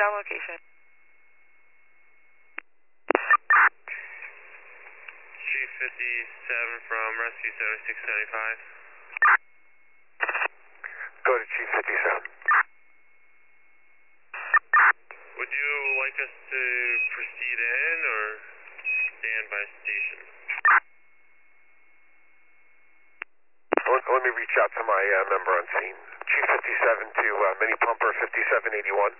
down location. Chief 57 from Rescue 7675. Go to Chief 57. Would you like us to proceed in or stand by station? Let me reach out to my member on scene. Chief 57 to Mini Pumper 5781.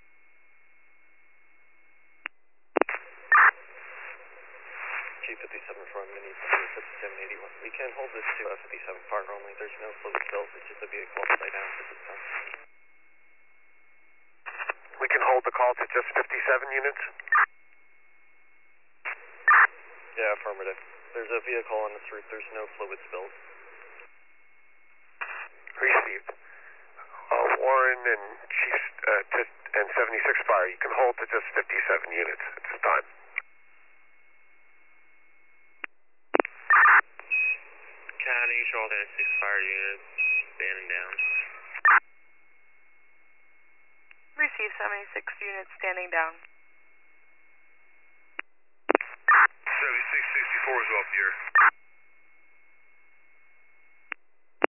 Chief 57 from Mini Pumper 5781. We can hold this to 57 partner only. There's no fluid spills. It's just a vehicle upside down at this time. We can hold the call to just 57 units? Yeah, affirmative. There's a vehicle on this route. There's no fluid spills. Received. Warren and Chief and 76 Fire, you can hold to just 57 units at this time. County, show 76 fire units, standing down. Receive 76 units standing down. 7664 is up here.